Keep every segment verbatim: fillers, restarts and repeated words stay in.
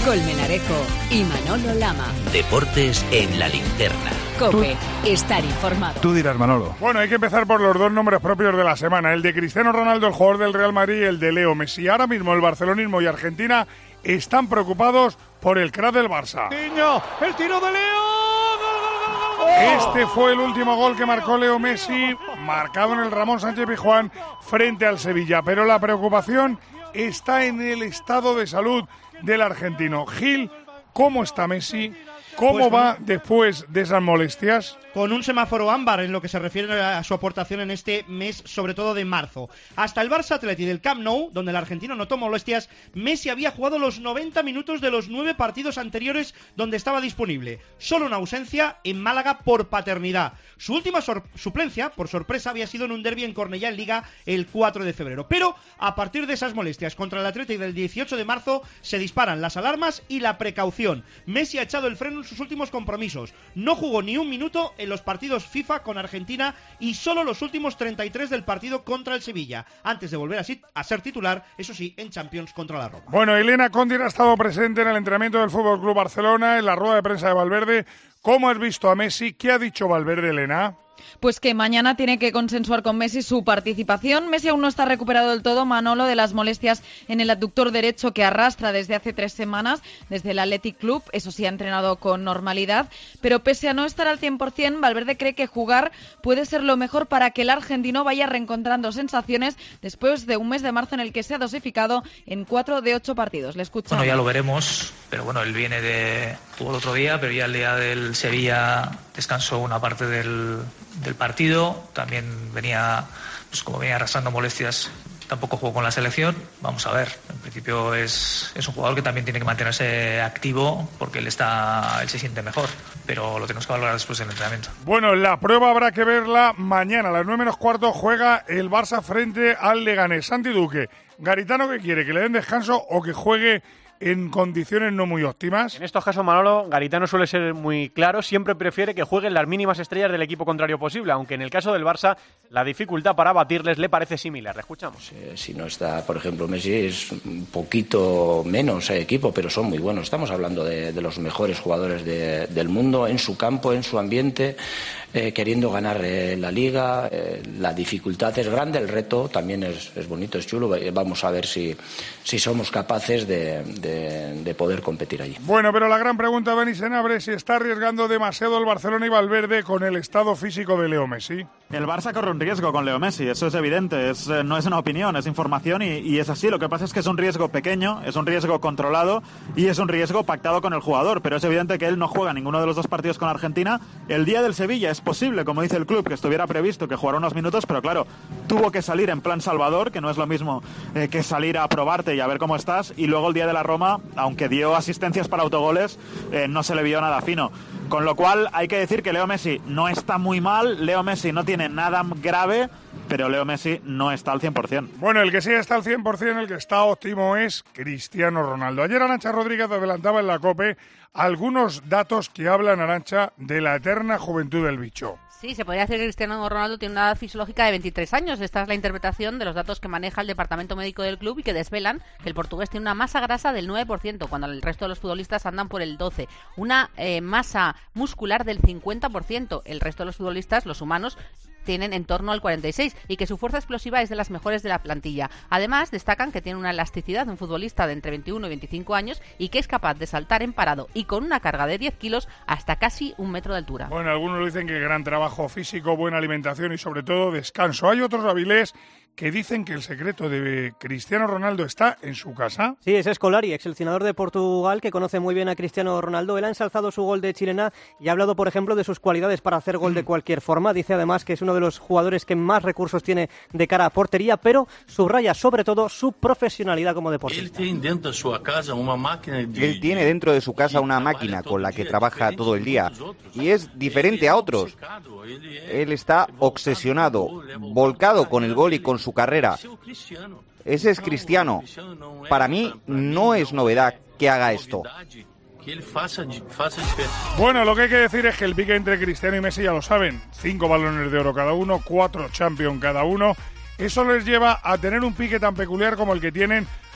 Colmenarejo y Manolo Lama. Deportes en la linterna. COPE, estar informado. Tú dirás, Manolo. Bueno, hay que empezar por los dos nombres propios de la semana. El de Cristiano Ronaldo, el jugador del Real Madrid, y el de Leo Messi. Ahora mismo el barcelonismo y Argentina están preocupados por el crack del Barça. Niño, el tiro de Leo. Este fue el último gol que marcó Leo Messi, marcado en el Ramón Sánchez Pizjuán frente al Sevilla. Pero la preocupación está en el estado de salud del argentino. Gil, ¿cómo está Messi? ¿Cómo pues, va después de esas molestias? Con un semáforo ámbar en lo que se refiere a su aportación en este mes, sobre todo de marzo. Hasta el Barça Atleti del Camp Nou, donde el argentino notó molestias, Messi había jugado los noventa minutos de los nueve partidos anteriores donde estaba disponible. Solo una ausencia en Málaga por paternidad. Su última sor- suplencia, por sorpresa, había sido en un derbi en Cornellá en Liga el cuatro de febrero. Pero a partir de esas molestias contra el Atleti del dieciocho de marzo se disparan las alarmas y la precaución. Messi ha echado el freno en sus últimos compromisos. No jugó ni un minuto en los partidos FIFA con Argentina y solo los últimos treinta y tres del partido contra el Sevilla, antes de volver a, sit- a ser titular, eso sí, en Champions contra la Roma. Bueno, Elena Condir ha estado presente en el entrenamiento del F C Barcelona, en la rueda de prensa de Valverde. ¿Cómo has visto a Messi? ¿Qué ha dicho Valverde, Elena? Pues que mañana tiene que consensuar con Messi su participación. Messi aún no está recuperado del todo, Manolo, de las molestias en el aductor derecho que arrastra desde hace tres semanas, desde el Athletic Club. Eso sí, ha entrenado con normalidad. Pero pese a no estar al cien por ciento, Valverde cree que jugar puede ser lo mejor para que el argentino vaya reencontrando sensaciones después de un mes de marzo en el que se ha dosificado en cuatro de ocho partidos. Le escuchamos. Bueno, ya lo veremos, pero bueno, él viene de... Tuvo el otro día, pero ya el día del Sevilla descansó una parte del... del partido, también venía, pues como venía arrastrando molestias, tampoco jugó con la selección. Vamos a ver, en principio es, es un jugador que también tiene que mantenerse activo porque él está, él se siente mejor, pero lo tenemos que valorar después del entrenamiento. Bueno, la prueba habrá que verla mañana, a las nueve menos cuarto juega el Barça frente al Leganés. Santi Duque, Garitano, ¿qué quiere? ¿Que le den descanso o que juegue en condiciones no muy óptimas? En estos casos, Manolo, Garitano suele ser muy claro, siempre prefiere que jueguen las mínimas estrellas del equipo contrario posible, aunque en el caso del Barça la dificultad para batirles le parece similar. Le escuchamos. Eh, si no está, por ejemplo, Messi, es un poquito menos eh, equipo, pero son muy buenos. Estamos hablando de, de los mejores jugadores de, del mundo, en su campo, en su ambiente, eh, queriendo ganar eh, la Liga. Eh, la dificultad es grande, el reto también es, es bonito, es chulo. Vamos a ver si, si somos capaces de, de, de poder competir allí. Bueno, pero la gran pregunta, Beni Senabre, si está arriesgando demasiado el Barcelona y Valverde con el estado físico de Leo Messi. El Barça corre un riesgo con Leo Messi, eso es evidente, es, eh, no es una opinión, es información y, y es así. Lo que pasa es que es un riesgo pequeño, es un riesgo controlado y es un riesgo pactado con el jugador, pero es evidente que él no juega ninguno de los dos partidos con Argentina. El día del Sevilla es posible, como dice el club, que estuviera previsto que jugara unos minutos, pero claro, tuvo que salir en plan Salvador, que no es lo mismo eh, que salir a probarte y a ver cómo estás, y luego el día de la Roma, aunque dio asistencias para autogoles, eh, no se le vio nada fino. Con lo cual hay que decir que Leo Messi no está muy mal, Leo Messi no tiene nada grave, pero Leo Messi no está al cien por ciento. Bueno, el que sí está al cien por ciento, el que está óptimo es Cristiano Ronaldo. Ayer Arantxa Rodríguez adelantaba en la COPE algunos datos que hablan, Arantxa, de la eterna juventud del bicho. Sí, se podría decir que Cristiano Ronaldo tiene una edad fisiológica de veintitrés años. Esta es la interpretación de los datos que maneja el departamento médico del club y que desvelan que el portugués tiene una masa grasa del nueve por ciento, cuando el resto de los futbolistas andan por el doce por ciento. Una eh, masa muscular del cincuenta por ciento. El resto de los futbolistas, los humanos, tienen en torno al cuarenta y seis por ciento y que su fuerza explosiva es de las mejores de la plantilla. Además, destacan que tiene una elasticidad de un futbolista de entre veintiuno y veinticinco años y que es capaz de saltar en parado y con una carga de diez kilos hasta casi un metro de altura. Bueno, algunos dicen que gran trabajo físico, buena alimentación y sobre todo descanso. Hay otros Avilés que dicen que el secreto de Cristiano Ronaldo está en su casa. Sí, es Scolari, ex seleccionador de Portugal, que conoce muy bien a Cristiano Ronaldo. Él ha ensalzado su gol de chilena y ha hablado, por ejemplo, de sus cualidades para hacer gol de cualquier forma. Dice además que es uno de los jugadores que más recursos tiene de cara a portería, pero subraya sobre todo su profesionalidad como deportista. Él tiene dentro de su casa una máquina de... Él tiene dentro de su casa una máquina con la que trabaja todo el día y es diferente a otros. Él está obsesionado, volcado con el gol y con su carrera. Ese es Cristiano. Para mí no es novedad que haga esto. Bueno, lo que hay que decir es que el pique entre Cristiano y Messi ya lo saben. Cinco balones de oro cada uno, cuatro Champions cada uno. Eso les lleva a tener un pique tan peculiar como el que tienen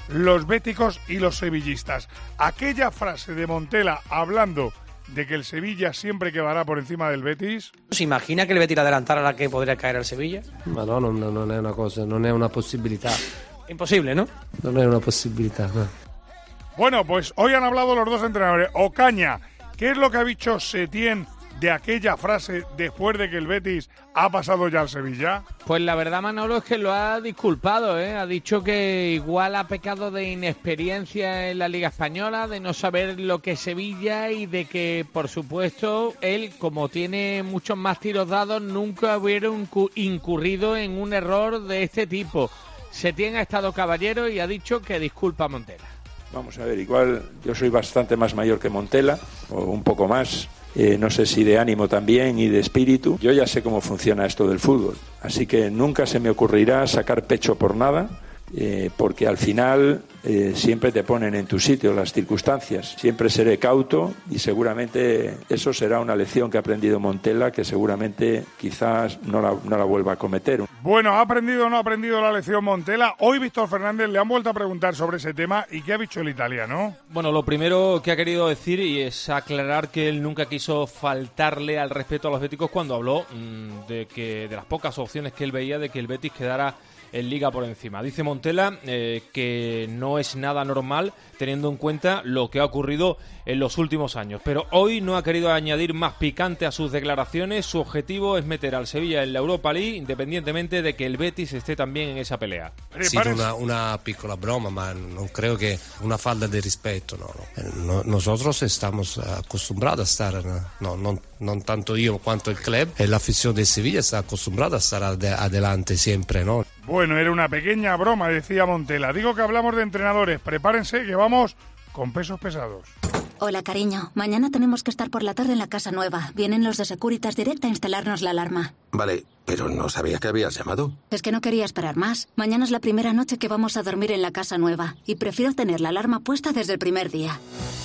los béticos y los sevillistas. Aquella frase de Montela hablando de que el Sevilla siempre quedará por encima del Betis. ¿Se imagina que el Betis adelantara la que podría caer al Sevilla? Ma no, non, non è una cosa, non è una possibilità. Imposible, ¿no? Non è una possibilità, no. Bueno, pues hoy han hablado los dos entrenadores. Ocaña, ¿qué es lo que ha dicho Setién de aquella frase después de que el Betis ha pasado ya al Sevilla? Pues la verdad, Manolo, es que lo ha disculpado, ¿eh? Ha dicho que igual ha pecado de inexperiencia en la Liga Española, de no saber lo que es Sevilla y de que, por supuesto, él, como tiene muchos más tiros dados, nunca hubiera incurrido en un error de este tipo. Setién ha estado caballero y ha dicho que disculpa a Montela. Vamos a ver, igual yo soy bastante más mayor que Montela, o un poco más. Eh, no sé si de ánimo también y de espíritu. Yo ya sé cómo funciona esto del fútbol, así que nunca se me ocurrirá sacar pecho por nada, eh, porque al final eh, siempre te ponen en tu sitio las circunstancias. Siempre seré cauto y seguramente eso será una lección que ha aprendido Montela, que seguramente quizás no la, no la vuelva a cometer. Bueno, ¿ha aprendido o no ha aprendido la lección Montela? Hoy Víctor Fernández le han vuelto a preguntar sobre ese tema. ¿Y qué ha dicho el italiano? Bueno, lo primero que ha querido decir y es aclarar que él nunca quiso faltarle al respeto a los béticos cuando habló mmm, de que de las pocas opciones que él veía de que el Betis quedara en Liga por encima. Dice Montela eh, que no es nada normal teniendo en cuenta lo que ha ocurrido en los últimos años, pero hoy no ha querido añadir más picante a sus declaraciones. Su objetivo es meter al Sevilla en la Europa League independientemente de que el Betis esté también en esa pelea. Sì, una, una piccola broma, ma non creo che una falta de respeto, no, no. Nosotros estamos acostumbrados a estar, no, non, non tanto io quanto il club, e l'afición de Sevilla está acostumbrada a estar ad- adelante siempre, ¿no? Bueno, era una pequeña broma, decía Montela. Digo que hablamos de entrenadores. Prepárense que vamos con pesos pesados. Hola, cariño. Mañana tenemos que estar por la tarde en la casa nueva. Vienen los de Securitas Direct a instalarnos la alarma. Vale, pero no sabía que habías llamado. Es que no quería esperar más. Mañana es la primera noche que vamos a dormir en la casa nueva y prefiero tener la alarma puesta desde el primer día.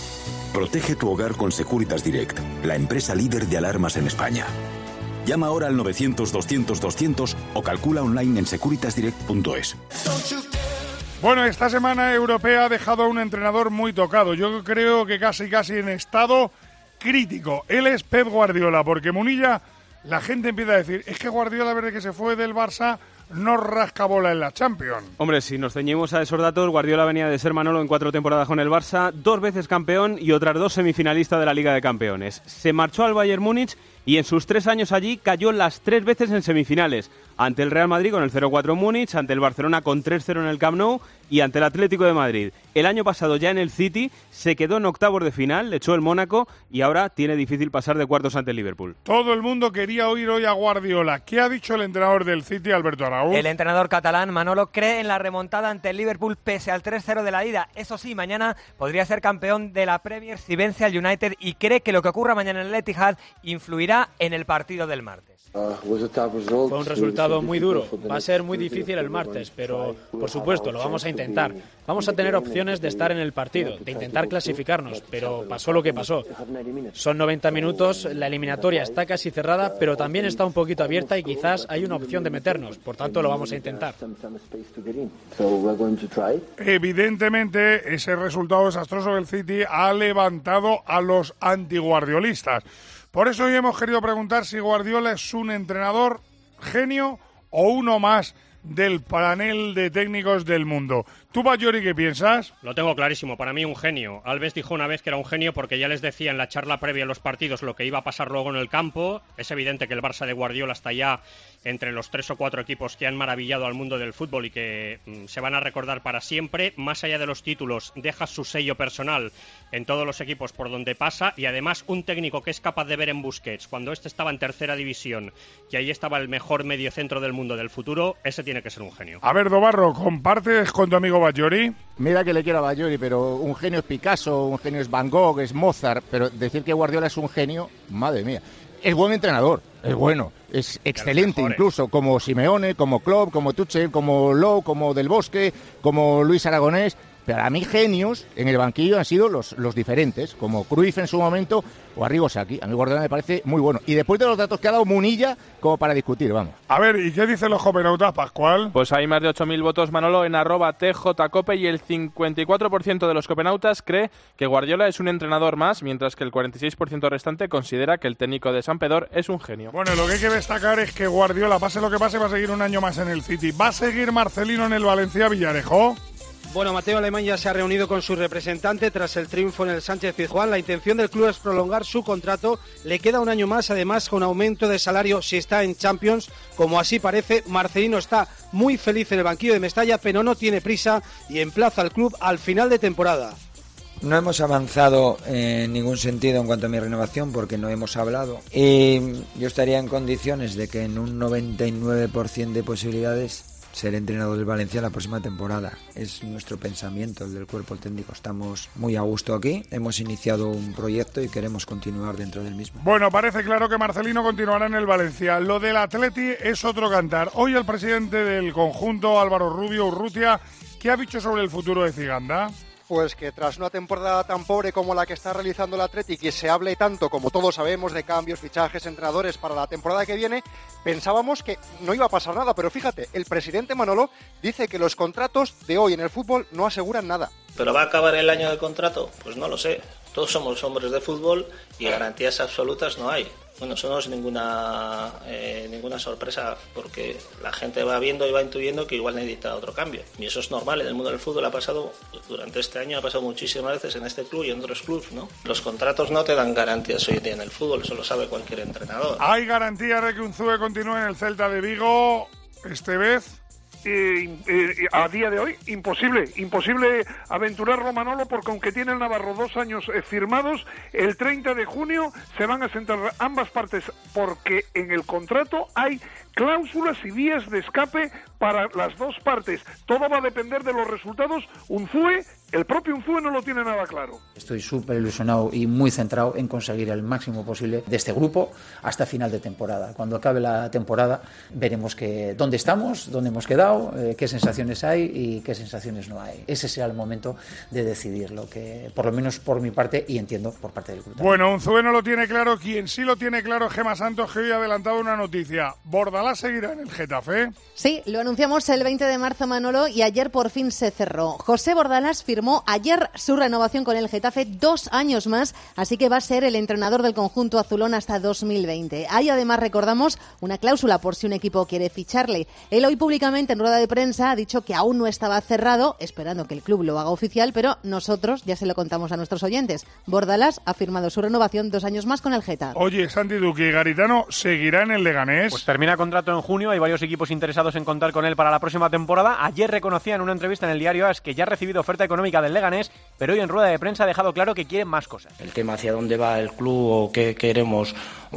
Protege tu hogar con Securitas Direct, la empresa líder de alarmas en España. Llama ahora al novecientos doscientos doscientos o calcula online en securitas direct punto es. Bueno, esta semana europea ha dejado a un entrenador muy tocado. Yo creo que casi casi en estado crítico. Él es Pep Guardiola, porque Munilla, la gente empieza a decir, es que Guardiola, desde que se fue del Barça, no rasca bola en la Champions. Hombre, si nos ceñimos a esos datos, Guardiola venía de ser, Manolo, en cuatro temporadas con el Barça, dos veces campeón y otras dos semifinalistas de la Liga de Campeones. Se marchó al Bayern Múnich y en sus tres años allí cayó las tres veces en semifinales. Ante el Real Madrid con el cero cuatro Múnich, ante el Barcelona con tres cero en el Camp Nou y ante el Atlético de Madrid. El año pasado ya en el City se quedó en octavos de final, le echó el Mónaco y ahora tiene difícil pasar de cuartos ante el Liverpool. Todo el mundo quería oír hoy a Guardiola. ¿Qué ha dicho el entrenador del City, Alberto Araúz? El entrenador catalán, Manolo, cree en la remontada ante el Liverpool pese al tres cero de la ida. Eso sí, mañana podría ser campeón de la Premier si vence al United y cree que lo que ocurra mañana en el Etihad influirá en el partido del martes. Fue un resultado muy duro. Va a ser muy difícil el martes, pero por supuesto lo vamos a intentar. Vamos a tener opciones de estar en el partido, de intentar clasificarnos, pero pasó lo que pasó. Son noventa minutos, la eliminatoria está casi cerrada, pero también está un poquito abierta y quizás hay una opción de meternos, por tanto lo vamos a intentar. Evidentemente, ese resultado desastroso del City ha levantado a los antiguardiolistas. Por eso hoy hemos querido preguntar si Guardiola es un entrenador genio o uno más del panel de técnicos del mundo. ¿Tú, Bayori, qué piensas? Lo tengo clarísimo, para mí un genio. Alves dijo una vez que era un genio porque ya les decía en la charla previa a los partidos lo que iba a pasar luego en el campo. Es evidente que el Barça de Guardiola está ya entre los tres o cuatro equipos que han maravillado al mundo del fútbol y que mm, se van a recordar para siempre. Más allá de los títulos, deja su sello personal en todos los equipos por donde pasa y además un técnico que es capaz de ver en Busquets cuando este estaba en tercera división, que ahí estaba el mejor mediocentro del mundo del futuro, ese tiene que ser un genio. A ver, Dobarro, ¿compartes con tu amigo Bayori? Mira que le quiero a Bayori, pero un genio es Picasso, un genio es Van Gogh, es Mozart, pero decir que Guardiola es un genio, madre mía. Es buen entrenador, es bueno, es excelente incluso, como Simeone, como Klopp, como Tuchel, como Lowe, como Del Bosque, como Luis Aragonés. Para mí, genios en el banquillo han sido los, los diferentes, como Cruyff en su momento o Arrigo Sacchi. A mí Guardiola me parece muy bueno. Y después de los datos que ha dado Munilla, como para discutir, vamos. A ver, ¿y qué dicen los copenautas, Pascual? Pues hay más de ocho mil votos, Manolo, en arroba tjcope, y el cincuenta y cuatro por ciento de los copenautas cree que Guardiola es un entrenador más, mientras que el cuarenta y seis por ciento restante considera que el técnico de Sampdoria es un genio. Bueno, lo que hay que destacar es que Guardiola, pase lo que pase, va a seguir un año más en el City. ¿Va a seguir Marcelino en el Valencia Villarejo? Bueno, Mateo Alemán ya se ha reunido con su representante tras el triunfo en el Sánchez-Pizjuán. La intención del club es prolongar su contrato. Le queda un año más, además, con aumento de salario si está en Champions. Como así parece, Marcelino está muy feliz en el banquillo de Mestalla, pero no tiene prisa y emplaza al club al final de temporada. No hemos avanzado en ningún sentido en cuanto a mi renovación porque no hemos hablado. Y yo estaría en condiciones de que en un noventa y nueve por ciento de posibilidades ser entrenador del Valencia la próxima temporada. Es nuestro pensamiento, el del cuerpo técnico. Estamos muy a gusto aquí, hemos iniciado un proyecto y queremos continuar dentro del mismo. Bueno, parece claro que Marcelino continuará en el Valencia. Lo del Atleti es otro cantar. Hoy el presidente del conjunto, Álvaro Rubio Urrutia, ¿qué ha dicho sobre el futuro de Ziganda? Pues que tras una temporada tan pobre como la que está realizando el Athletic y se hable tanto, como todos sabemos, de cambios, fichajes, entrenadores para la temporada que viene, pensábamos que no iba a pasar nada, pero fíjate, el presidente Manolo dice que los contratos de hoy en el fútbol no aseguran nada. ¿Pero va a acabar el año de contrato? Pues no lo sé. Todos somos hombres de fútbol y garantías absolutas no hay. Bueno, eso no es ninguna eh, ninguna sorpresa, porque la gente va viendo y va intuyendo que igual necesita otro cambio. Y eso es normal, en el mundo del fútbol ha pasado, durante este año ha pasado muchísimas veces en este club y en otros clubes, ¿no? Los contratos no te dan garantías hoy en día en el fútbol, eso lo sabe cualquier entrenador. ¿Hay garantías de que Unzúe continúe en el Celta de Vigo este vez? Eh, eh, a día de hoy imposible, imposible aventurarlo, Manolo, porque aunque tiene el Navarro dos años eh, firmados, el treinta de junio se van a sentar ambas partes, porque en el contrato hay cláusulas y vías de escape para las dos partes. Todo va a depender de los resultados. Unzúe, el propio Unzúe no lo tiene nada claro. Estoy súper ilusionado y muy centrado en conseguir el máximo posible de este grupo hasta final de temporada. Cuando acabe la temporada veremos que dónde estamos, dónde hemos quedado, eh, qué sensaciones hay y qué sensaciones no hay. Ese será el momento de decidir lo que, por lo menos por mi parte, y entiendo por parte del grupo. Bueno, Unzúe no lo tiene claro. Quien sí lo tiene claro es Gemma Santos, que hoy ha adelantado una noticia. ¿Bordalás seguirá en el Getafe? Sí, lo anunciamos el veinte de marzo, Manolo, y ayer por fin se cerró. José Bordalás firmó ayer su renovación con el Getafe, dos años más, así que va a ser el entrenador del conjunto azulón hasta dos mil veinte. Hay además, recordamos, una cláusula por si un equipo quiere ficharle. Él hoy públicamente en rueda de prensa ha dicho que aún no estaba cerrado, esperando que el club lo haga oficial, pero nosotros ya se lo contamos a nuestros oyentes. Bordalás ha firmado su renovación dos años más con el Getafe. Oye, Santi Duque, ¿Garitano seguirá en el Leganés? Pues termina contrato en junio, hay varios equipos interesados en contar con él para la próxima temporada. Ayer reconocía en una entrevista en el diario AS que ya ha recibido oferta económica del Leganés, pero hoy en rueda de prensa ha dejado claro que quiere más cosas. El tema hacia dónde va el club o qué queremos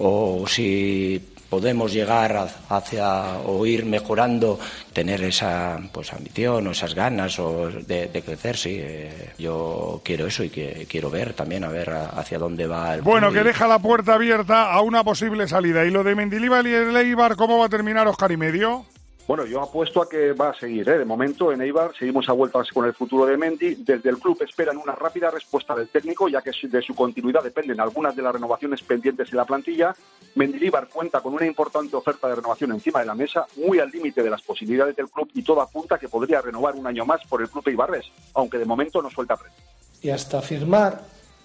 o si podemos llegar hacia o ir mejorando, tener esa pues ambición o esas ganas o de, de crecer, sí. Eh, yo quiero eso y que quiero ver también a ver hacia dónde va el Bueno, club que y... deja la puerta abierta a una posible salida. Y lo de Mendilibar y el Eibar, ¿cómo va a terminar, Óscar y medio? Bueno, yo apuesto a que va a seguir, ¿eh? De momento en Eibar seguimos a vueltas con el futuro de Mendy. Desde el club esperan una rápida respuesta del técnico, ya que de su continuidad dependen algunas de las renovaciones pendientes en la plantilla. Mendilibar cuenta con una importante oferta de renovación encima de la mesa, muy al límite de las posibilidades del club, y todo apunta a que podría renovar un año más por el club eibarrés, aunque de momento no suelta presión. Y hasta firmar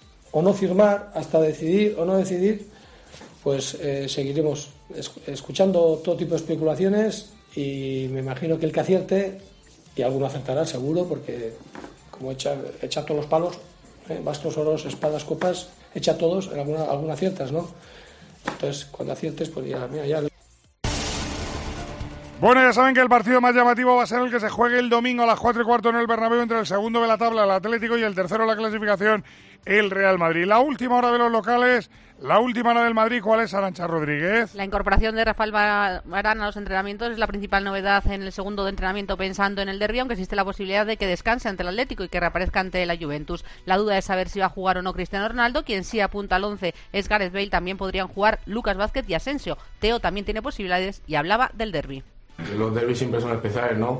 o no firmar, hasta decidir o no decidir, pues eh, seguiremos es- escuchando todo tipo de especulaciones. Y me imagino que el que acierte, y alguno acertará seguro, porque como echa, echa todos los palos, ¿eh? bastos, oros, espadas, copas, echa todos, en alguna, alguna aciertas, ¿no? Entonces, cuando aciertes, pues ya, mira, ya... Bueno, ya saben que el partido más llamativo va a ser el que se juegue el domingo a las cuatro y cuarto en el Bernabéu entre el segundo de la tabla, el Atlético, y el tercero de la clasificación, el Real Madrid. La última hora de los locales, la última hora del Madrid, ¿cuál es, Arantxa Rodríguez? La incorporación de Rafael Varane a los entrenamientos es la principal novedad en el segundo de entrenamiento pensando en el derbi, aunque existe la posibilidad de que descanse ante el Atlético y que reaparezca ante la Juventus. La duda es saber si va a jugar o no Cristiano Ronaldo. Quien sí apunta al once es Gareth Bale. También podrían jugar Lucas Vázquez y Asensio. Teo también tiene posibilidades y hablaba del derbi. Los derbis siempre son especiales, ¿no?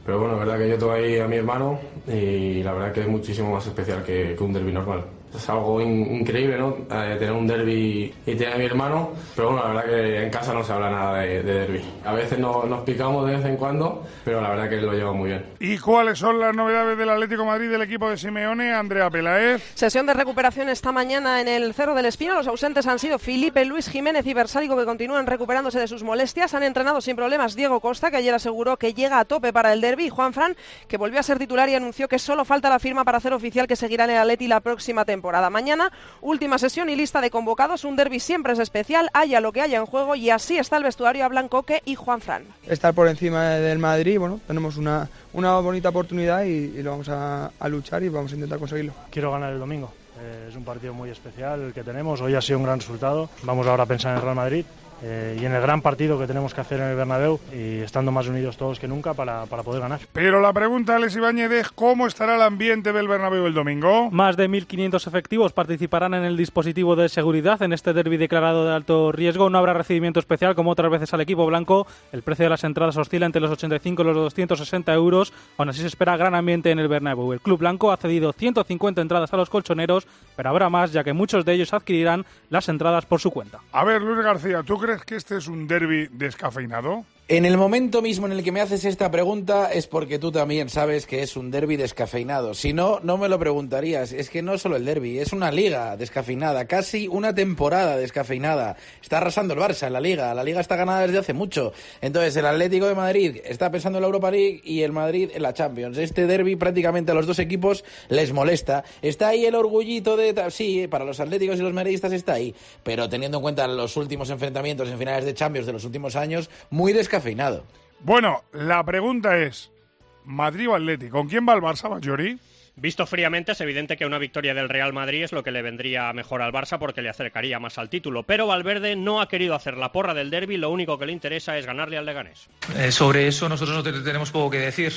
Pero bueno, la verdad que yo tengo ahí a mi hermano y la verdad que es muchísimo más especial que, que un derbi normal. Es algo in- increíble, ¿no? Eh, tener un derbi y tener a mi hermano, pero bueno, la verdad que en casa no se habla nada de, de derbi. A veces no, nos picamos de vez en cuando, pero la verdad que lo lleva muy bien. ¿Y cuáles son las novedades del Atlético de Madrid del equipo de Simeone? Andrea Peláez. Sesión de recuperación esta mañana en el Cerro del Espino. Los ausentes han sido Felipe, Luis Jiménez y Versálico, que continúan recuperándose de sus molestias. Han entrenado sin problemas Diego Costa, que ayer aseguró que llega a tope para el derbi, y Juanfran, que volvió a ser titular y anunció que solo falta la firma para hacer oficial que seguirá en el Atleti la próxima temporada. Mañana, última sesión y lista de convocados. Un derbi siempre es especial, haya lo que haya en juego, y así está el vestuario. Hablan Coque y Juanfran. Estar por encima del Madrid, bueno, tenemos una, una bonita oportunidad y, y lo vamos a, a luchar y vamos a intentar conseguirlo. Quiero ganar el domingo. Eh, es un partido muy especial el que tenemos. Hoy ha sido un gran resultado. Vamos ahora a pensar en el Real Madrid. Eh, y en el gran partido que tenemos que hacer en el Bernabéu, y estando más unidos todos que nunca para, para poder ganar. Pero la pregunta, Alex Ibáñez, es ¿cómo estará el ambiente del Bernabéu el domingo? Más de mil quinientos efectivos participarán en el dispositivo de seguridad en este derbi declarado de alto riesgo. No habrá recibimiento especial como otras veces al equipo blanco. El precio de las entradas oscila entre los ochenta y cinco y los doscientos sesenta euros. Aún así se espera gran ambiente en el Bernabéu. El club blanco ha cedido ciento cincuenta entradas a los colchoneros, pero habrá más, ya que muchos de ellos adquirirán las entradas por su cuenta. A ver, Luis García, ¿tú crees que este es un derbi descafeinado? En el momento mismo en el que me haces esta pregunta es porque tú también sabes que es un derbi descafeinado. Si no, no me lo preguntarías. Es que no es solo el derbi, es una liga descafeinada, casi una temporada descafeinada. Está arrasando el Barça en la liga. La liga está ganada desde hace mucho. Entonces el Atlético de Madrid está pensando en la Europa League y el Madrid en la Champions. Este derbi prácticamente a los dos equipos les molesta. Está ahí el orgullito de... Sí, para los atléticos y los madridistas está ahí. Pero teniendo en cuenta los últimos enfrentamientos en finales de Champions de los últimos años, muy descafeinado. Bueno, la pregunta es, ¿Madrid o Atleti? ¿Con quién va el Barça, Bayori? Visto fríamente, es evidente que una victoria del Real Madrid es lo que le vendría mejor al Barça porque le acercaría más al título. Pero Valverde no ha querido hacer la porra del derbi, lo único que le interesa es ganarle al Leganés. Eh, sobre eso nosotros no te- tenemos poco que decir.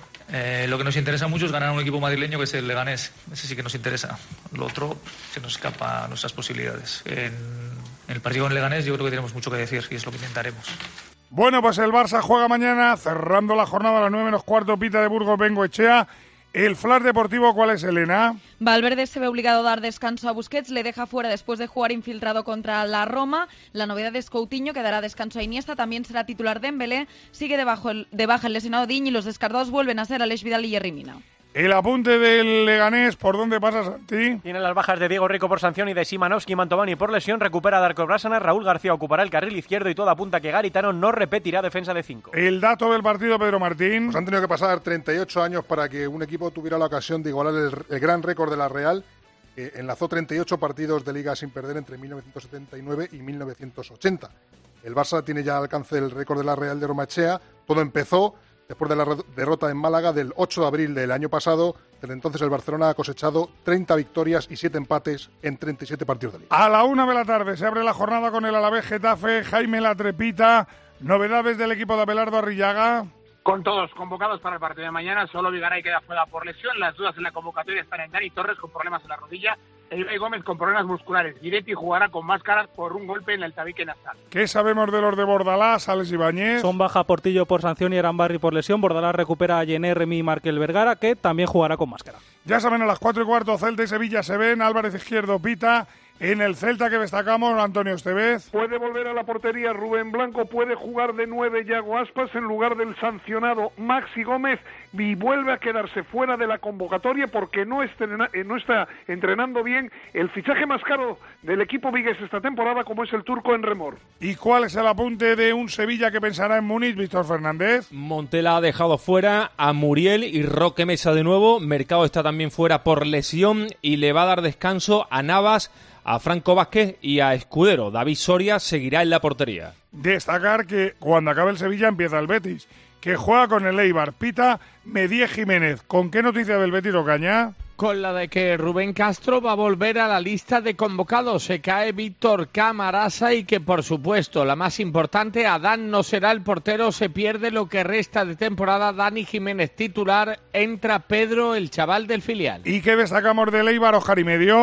Eh, lo que nos interesa mucho es ganar a un equipo madrileño que es el Leganés. Ese sí que nos interesa. Lo otro se nos escapa a nuestras posibilidades. En, en el partido con el Leganés yo creo que tenemos mucho que decir y es lo que intentaremos. Bueno, pues el Barça juega mañana, cerrando la jornada a las nueve menos cuarto, Pita de Burgos, Bengoechea. El flash deportivo, ¿cuál es, Elena? Valverde se ve obligado a dar descanso a Busquets, le deja fuera después de jugar infiltrado contra la Roma. La novedad es Coutinho, que dará descanso a Iniesta, también será titular Dembélé, sigue debajo el, de baja el lesionado Digne y los descartados vuelven a ser Aleix Vidal y Yerry Mina. El apunte del Leganés, ¿por dónde pasas a ti? Tiene las bajas de Diego Rico por sanción y de Szymanowski y Mantovani por lesión. Recupera a Darko Brasana, Raúl García ocupará el carril izquierdo y todo apunta que Garitano no repetirá defensa de cinco. El dato del partido, Pedro Martín. Pues han tenido que pasar treinta y ocho años para que un equipo tuviera la ocasión de igualar el, el gran récord de la Real. Eh, enlazó treinta y ocho partidos de liga sin perder entre mil novecientos setenta y nueve y mil novecientos ochenta. El Barça tiene ya al alcance el récord de la Real de Romachea. Todo empezó después de la derrota en Málaga del ocho de abril del año pasado. Desde entonces el Barcelona ha cosechado treinta victorias y siete empates en treinta y siete partidos de liga. A la una de la tarde se abre la jornada con el Alavés Getafe. Jaime Latrepita, novedades del equipo de Abelardo Arrillaga. Con todos convocados para el partido de mañana, solo Vigaray queda fuera por lesión. Las dudas en la convocatoria están en Dani Torres con problemas en la rodilla e Ibai Gómez con problemas musculares. Guiretti jugará con máscara por un golpe en el tabique nasal. ¿Qué sabemos de los de Bordalás, Alex Ibáñez? Son baja Portillo por sanción y Arambarri por lesión. Bordalás recupera a Yené, Remy y Markel Vergara, que también jugará con máscara. Ya saben, a las cuatro y cuarto, Celta y Sevilla se ven. Álvarez Izquierdo pita. En el Celta que destacamos, Antonio Estevez. Puede volver a la portería Rubén Blanco, puede jugar de nueve Yago Aspas en lugar del sancionado Maxi Gómez y vuelve a quedarse fuera de la convocatoria porque no, estrena, eh, no está entrenando bien el fichaje más caro del equipo vigués esta temporada, como es el turco Enremor. ¿Y cuál es el apunte de un Sevilla que pensará en Múnich, Víctor Fernández? Montela ha dejado fuera a Muriel y Roque Mesa de nuevo. Mercado está también fuera por lesión y le va a dar descanso a Navas, a Franco Vázquez y a Escudero. David Soria seguirá en la portería. Destacar que cuando acabe el Sevilla empieza el Betis, que juega con el Eibar. Pita Medie Jiménez. ¿Con qué noticia del Betis, Ocaña? Con la de que Rubén Castro va a volver a la lista de convocados. Se cae Víctor Camarasa y que, por supuesto, la más importante, Adán no será el portero. Se pierde lo que resta de temporada. Dani Jiménez titular. Entra Pedro, el chaval del filial. ¿Y qué destacamos del Eibar, Ojar y medio?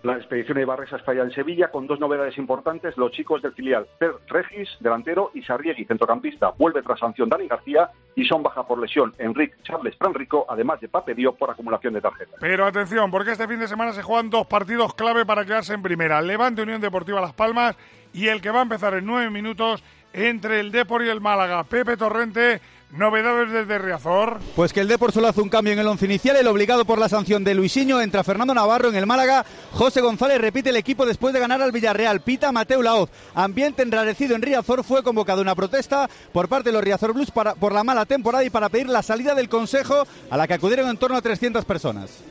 La expedición ibarresa está ya en Sevilla con dos novedades importantes. Los chicos del filial, Per Regis, delantero, y Sarriegui, centrocampista, vuelve tras sanción Dani García, y son baja por lesión Enrique Charles Franrico, además de Pape Diop por acumulación de tarjetas. Pero atención, porque este fin de semana se juegan dos partidos clave para quedarse en primera. Levante Unión Deportiva Las Palmas y el que va a empezar en nueve minutos entre el Depor y el Málaga. Pepe Torrente, novedades desde Riazor. Pues que el Depor solo hace un cambio en el once inicial, el obligado por la sanción de Luisinho. Entra Fernando Navarro en el Málaga. José González repite el equipo después de ganar al Villarreal. Pita Mateu Laoz. Ambiente enrarecido en Riazor. Fue convocada una protesta por parte de los Riazor Blues para, por la mala temporada y para pedir la salida del Consejo, a la que acudieron en torno a trescientas personas.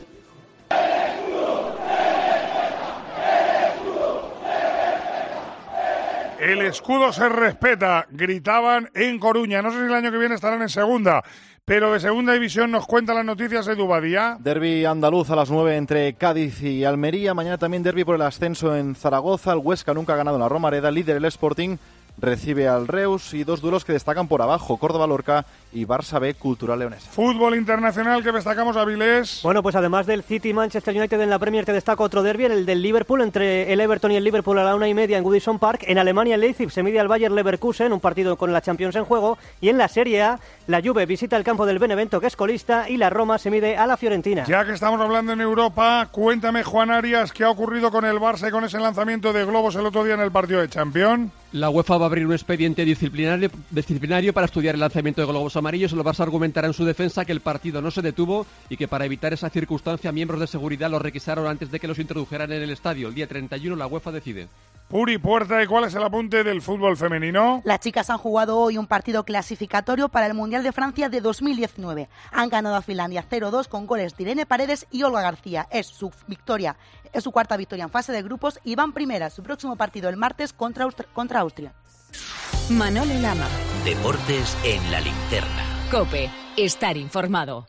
El escudo se respeta, gritaban en Coruña. No sé si el año que viene estarán en segunda, pero de segunda división nos cuenta las noticias Edu Badía. Derbi andaluz a las nueve entre Cádiz y Almería. Mañana también derbi por el ascenso en Zaragoza. El Huesca nunca ha ganado en la Romareda. Líder el Sporting recibe al Reus, y dos duelos que destacan por abajo: Córdoba-Lorca y Barça B Cultural Leonesa. Fútbol internacional que destacamos, Avilés. Bueno, pues además del City Manchester United en la Premier, te destaca otro derbi, el del Liverpool, entre el Everton y el Liverpool a la una y media en Goodison Park. En Alemania, el Leipzig se mide al Bayer Leverkusen, un partido con la Champions en juego. Y en la Serie A, la Juve visita el campo del Benevento, que es colista, y la Roma se mide a la Fiorentina. Ya que estamos hablando en Europa, cuéntame, Juan Arias, ¿qué ha ocurrido con el Barça y con ese lanzamiento de globos el otro día en el partido de Champions? La UEFA va a abrir un expediente disciplinario, disciplinario para estudiar el lanzamiento de globos amarillos. El Barça argumentará en su defensa que el partido no se detuvo y que para evitar esa circunstancia miembros de seguridad los requisaron antes de que los introdujeran en el estadio. El día treinta y uno la UEFA decide. Puri Puerta, ¿y cuál es el apunte del fútbol femenino? Las chicas han jugado hoy un partido clasificatorio para el Mundial de Francia de dos mil diecinueve. Han ganado a Finlandia cero dos con goles de Irene Paredes y Olga García. Es su victoria, es su cuarta victoria en fase de grupos y van primeras. Su próximo partido el martes contra, Austri- contra Austria. Manolo Lama. Deportes en la linterna. COPE. Estar informado.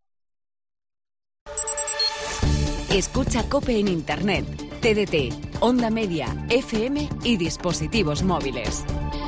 Escucha COPE en Internet, T D T, Onda Media, F M y dispositivos móviles.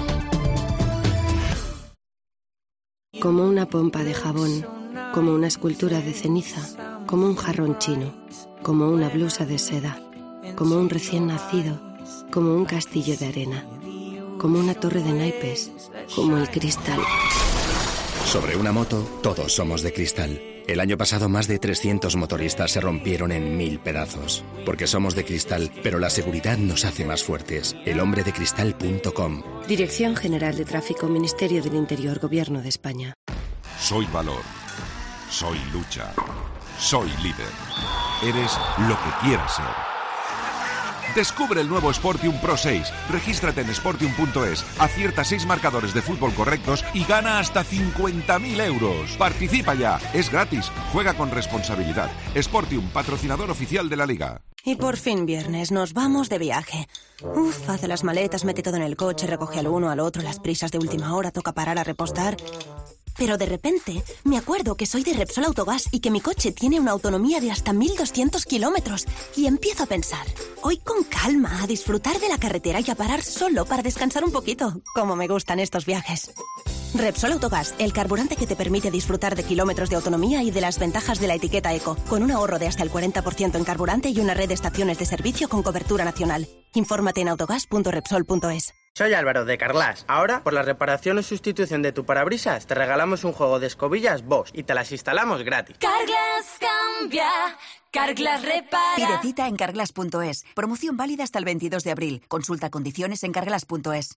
Como una pompa de jabón, como una escultura de ceniza, como un jarrón chino, como una blusa de seda, como un recién nacido, como un castillo de arena, como una torre de naipes, como el cristal. Sobre una moto, todos somos de cristal. El año pasado más de trescientos motoristas se rompieron en mil pedazos. Porque somos de cristal, pero la seguridad nos hace más fuertes. el hombre de cristal punto com. Dirección General de Tráfico, Ministerio del Interior, Gobierno de España. Soy valor. Soy lucha. Soy líder. Eres lo que quieras ser. Descubre el nuevo Sportium Pro seis. Regístrate en sportium punto es, acierta seis marcadores de fútbol correctos y gana hasta cincuenta mil euros. Participa ya, es gratis, juega con responsabilidad. Sportium, patrocinador oficial de la Liga. Y por fin viernes, nos vamos de viaje. Uf, hace las maletas, mete todo en el coche, recoge al uno, al otro, las prisas de última hora, toca parar a repostar. Pero de repente me acuerdo que soy de Repsol Autogás y que mi coche tiene una autonomía de hasta mil doscientos kilómetros. Y empiezo a pensar, hoy con calma, a disfrutar de la carretera y a parar solo para descansar un poquito. Como me gustan estos viajes. Repsol Autogás, el carburante que te permite disfrutar de kilómetros de autonomía y de las ventajas de la etiqueta Eco, con un ahorro de hasta el cuarenta por ciento en carburante y una red de estaciones de servicio con cobertura nacional. Infórmate en autogás punto repsol punto es. Soy Álvaro de Carglass. Ahora, por la reparación o sustitución de tu parabrisas, te regalamos un juego de escobillas Bosch y te las instalamos gratis. Carglass cambia, Carglass repara. Pide cita en carglass punto es. Promoción válida hasta el veintidós de abril. Consulta condiciones en carglass punto es.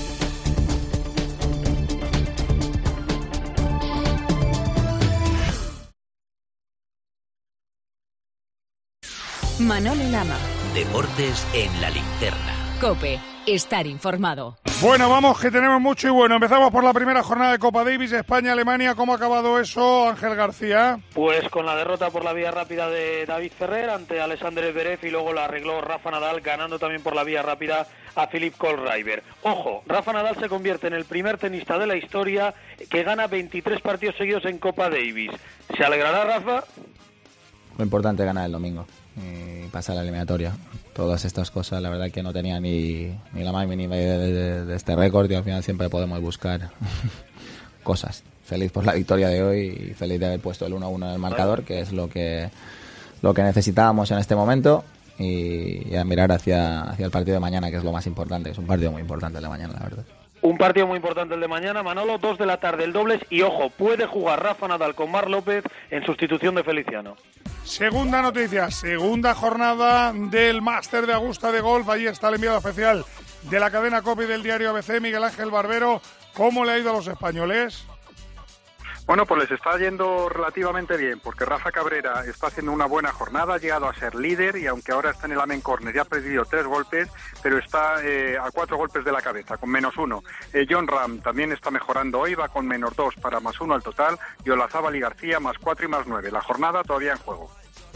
Manolo Lama. Deportes en la linterna. COPE. Estar informado. Bueno, vamos, que tenemos mucho y bueno. Empezamos por la primera jornada de Copa Davis, España-Alemania. ¿Cómo ha acabado eso, Ángel García? Pues con la derrota por la vía rápida de David Ferrer ante Alexander Zverev, y luego la arregló Rafa Nadal, ganando también por la vía rápida a Philipp Kohlreiber. Ojo, Rafa Nadal se convierte en el primer tenista de la historia que gana veintitrés partidos seguidos en Copa Davis. ¿Se alegrará, Rafa? Lo importante es ganar el domingo y pasar la eliminatoria. Todas estas cosas, la verdad que no tenía ni, ni la más mínima idea de, de, de este récord, y al final siempre podemos buscar cosas. Feliz por la victoria de hoy y feliz de haber puesto el uno a uno en el marcador, que es lo que, lo que necesitábamos en este momento. Y, y, y a mirar hacia, hacia el partido de mañana, que es lo más importante. Es un partido muy importante el de mañana, la verdad. Un partido muy importante el de mañana, Manolo, dos de la tarde el dobles y ojo, puede jugar Rafa Nadal con Marc López en sustitución de Feliciano. Segunda noticia, segunda jornada del Máster de Augusta de golf. Allí está el enviado especial de la cadena COPE del diario A B C, Miguel Ángel Barbero. ¿Cómo le ha ido a los españoles? Bueno, pues les está yendo relativamente bien, porque Rafa Cabrera está haciendo una buena jornada, ha llegado a ser líder y aunque ahora está en el Amen Corner, ya ha perdido tres golpes, pero está eh, a cuatro golpes de la cabeza, con menos uno. Eh, John Ram también está mejorando hoy, va con menos dos para más uno al total, y Olazábal y García más cuatro y más nueve. La jornada todavía en juego.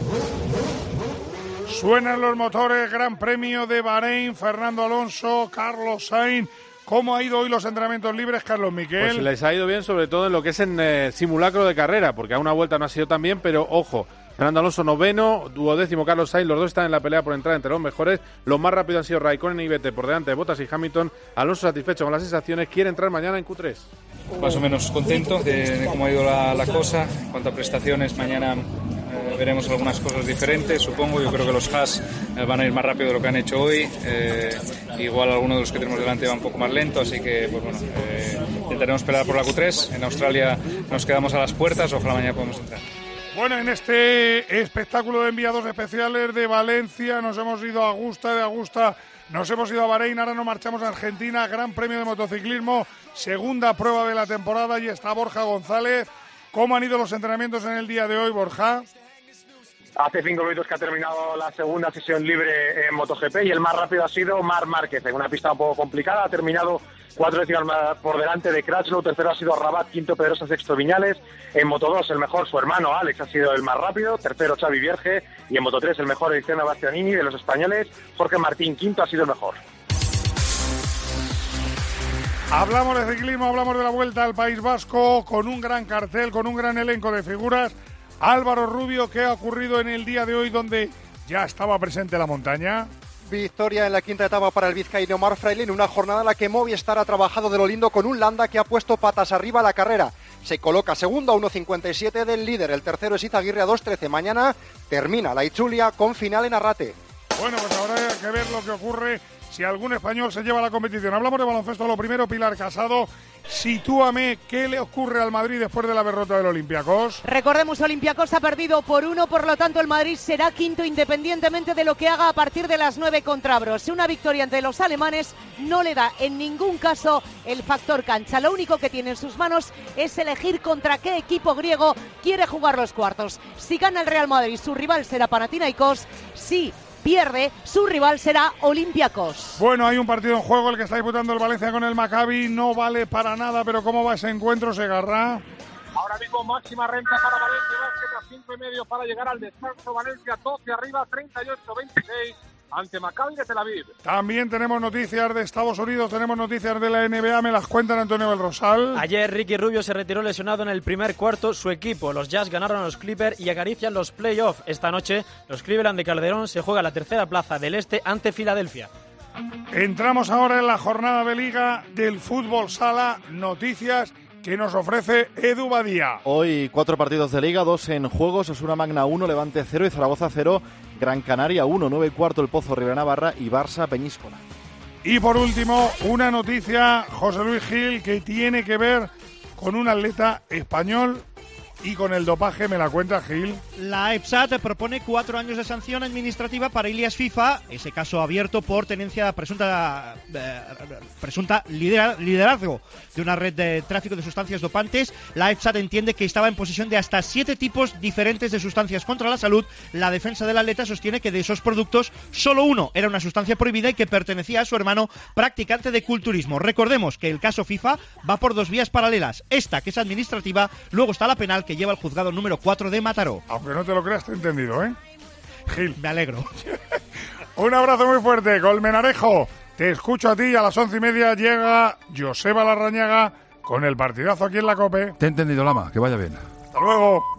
Suenan los motores, Gran Premio de Bahrein, Fernando Alonso, Carlos Sainz. ¿Cómo ha ido hoy los entrenamientos libres, Carlos Miquel? Pues les ha ido bien, sobre todo en lo que es en eh, simulacro de carrera, porque a una vuelta no ha sido tan bien, pero ojo, Fernando Alonso noveno, duodécimo Carlos Sainz, los dos están en la pelea por entrar entre los mejores. Los más rápidos han sido Raikkonen y Vettel por delante de Bottas y Hamilton. Alonso satisfecho con las sensaciones, quiere entrar mañana en Q tres. Más o menos contento de, de cómo ha ido la, la cosa. En cuanto a prestaciones, mañana eh, veremos algunas cosas diferentes, supongo. Yo creo que los Haas eh, van a ir más rápido de lo que han hecho hoy. Eh, igual algunos de los que tenemos delante va un poco más lento, así que pues bueno, eh, intentaremos pelear por la Q tres. En Australia nos quedamos a las puertas, ojalá mañana podamos entrar. Bueno, en este espectáculo de enviados especiales de Valencia nos hemos ido a Augusta, de Augusta nos hemos ido a Bahrein, ahora nos marchamos a Argentina, Gran Premio de Motociclismo, segunda prueba de la temporada y está Borja González. ¿Cómo han ido los entrenamientos en el día de hoy, Borja? Hace cinco minutos que ha terminado la segunda sesión libre en MotoGP y el más rápido ha sido Marc Márquez, en una pista un poco complicada, ha terminado cuatro décimas por delante de Crutchlow, tercero ha sido Rabat, quinto Pedrosa, sexto Viñales, en Moto dos el mejor su hermano Alex ha sido el más rápido, tercero Xavi Vierge y en Moto tres el mejor Eliseo Bastianini de los españoles, Jorge Martín quinto ha sido el mejor. Hablamos de ciclismo, hablamos de la Vuelta al País Vasco con un gran cartel, con un gran elenco de figuras. Álvaro Rubio, ¿qué ha ocurrido en el día de hoy donde ya estaba presente la montaña? Victoria en la quinta etapa para el vizcaíno Omar Fraile en una jornada en la que Movistar ha trabajado de lo lindo con un Landa que ha puesto patas arriba a la carrera. Se coloca segundo a uno cincuenta y siete del líder, el tercero es Izaguirre a dos trece. Mañana termina la Itzulia con final en Arrate. Bueno, pues ahora hay que ver lo que ocurre si algún español se lleva la competición. Hablamos de baloncesto, lo primero, Pilar Casado. Sitúame, ¿qué le ocurre al Madrid después de la derrota del Olympiacos? Recordemos, Olympiacos ha perdido por uno, por lo tanto el Madrid será quinto independientemente de lo que haga a partir de las nueve contra Bros. Una victoria ante los alemanes no le da en ningún caso el factor cancha. Lo único que tiene en sus manos es elegir contra qué equipo griego quiere jugar los cuartos. Si gana el Real Madrid, su rival será Panathinaikos. Si pierde, su rival será Olympiacos. Bueno, hay un partido en juego, el que está disputando el Valencia con el Maccabi, no vale para nada, pero ¿cómo va ese encuentro, Segarra? Ahora mismo máxima renta para Valencia, básquet a cinco y medio para llegar al descanso. Valencia doce arriba, treinta y ocho veintiséis ante Maccabi de Tel Aviv. También tenemos noticias de Estados Unidos, tenemos noticias de la N B A, me las cuentan Antonio Belrosal. Ayer Ricky Rubio se retiró lesionado en el primer cuarto, su equipo, los Jazz, ganaron a los Clippers y acarician los playoffs. Esta noche, los Cleveland de Calderón se juega la tercera plaza del este ante Filadelfia. Entramos ahora en la jornada de Liga del Fútbol Sala, noticias que nos ofrece Edu Badía. Hoy cuatro partidos de Liga, dos en juego, Osasuna Magna uno, Levante cero y Zaragoza cero, Gran Canaria uno, nueve y cuarto el Pozo Ribera Navarra y Barça Peñíscola. Y por último, una noticia, José Luis Gil, que tiene que ver con un atleta español y con el dopaje, me la cuenta Gil. La EPSAT propone cuatro años de sanción administrativa para Ilias FIFA, ese caso abierto por tenencia presunta eh, presunta lidera, liderazgo de una red de tráfico de sustancias dopantes. La EPSAT entiende que estaba en posesión de hasta siete tipos diferentes de sustancias contra la salud. La defensa del atleta sostiene que de esos productos solo uno era una sustancia prohibida y que pertenecía a su hermano practicante de culturismo. Recordemos que el caso FIFA va por dos vías paralelas, esta que es administrativa, luego está la penal que lleva el juzgado número cuatro de Mataró. Aunque no te lo creas, te he entendido, ¿eh? Gil. Me alegro. Un abrazo muy fuerte, Colmenarejo. Te escucho a ti y a las once y media llega Joseba Larrañaga con el partidazo aquí en la COPE. Te he entendido, Lama, que vaya bien. Hasta luego.